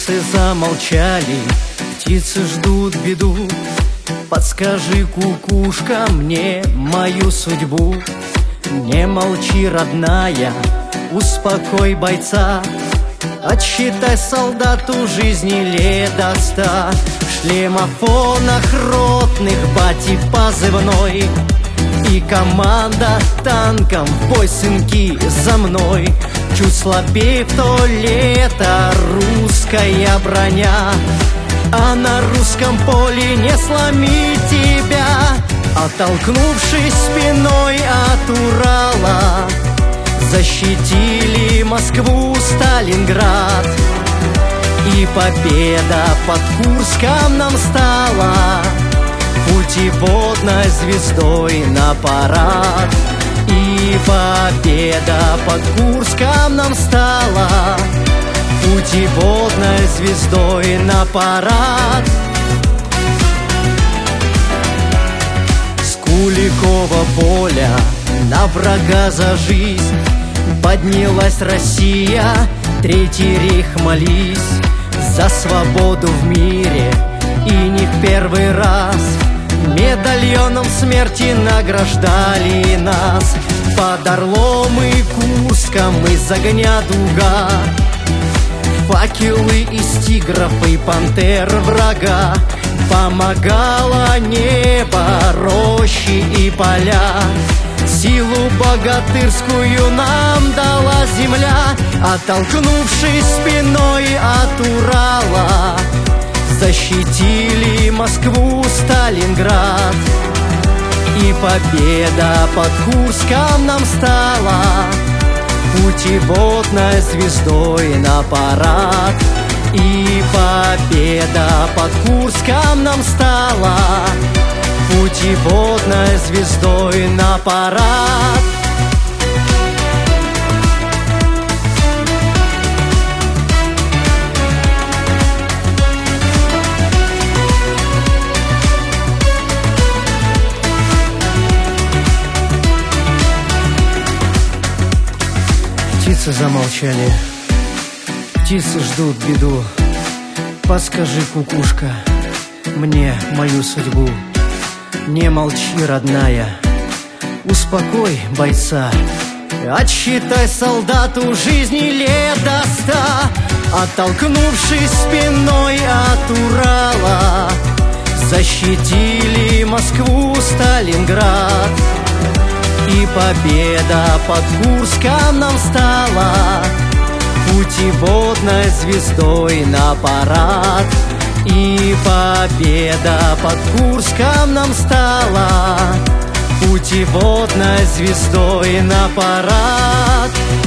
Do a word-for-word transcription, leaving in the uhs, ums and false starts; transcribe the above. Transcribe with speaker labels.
Speaker 1: Птицы замолчали, птицы ждут беду. Подскажи, кукушка, мне мою судьбу. Не молчи, родная, успокой бойца. Отсчитай солдату жизни лет до ста. В шлемофонах ротных бати позывной, и команда танком в бой, сынки, за мной. Чуть слабее в то лето русская броня, а на русском поле не сломить тебя. Оттолкнувшись спиной от Урала, защитили Москву, Сталинград. И победа под Курском нам стала путеводной звездой на парад. И победа под Курском нам стала путеводной звездой на парад. С Куликова поля на врага за жизнь поднялась Россия. Третий рейх, молись за свободу в мире, и не в первый раз. Медальоном смерти награждали нас. Под Орлом и Курском из огня дуга, факелы из тигров и пантер врага. Помогало небо, рощи и поля. Силу богатырскую нам дала земля. Оттолкнувшись спиной от Урала, защитили Москву, Сталинград. И победа под Курском нам стала путеводной звездой на парад. И победа под Курском нам стала путеводной звездой на парад. Птицы замолчали, птицы ждут беду. Подскажи, кукушка, мне мою судьбу. Не молчи, родная, успокой бойца. Отсчитай солдату жизни лет до ста. Оттолкнувшись спиной от Урала, защитили Москву, Сталинград. И победа под Курском нам стала путеводной звездой на парад. И победа под Курском нам стала путеводной звездой на парад.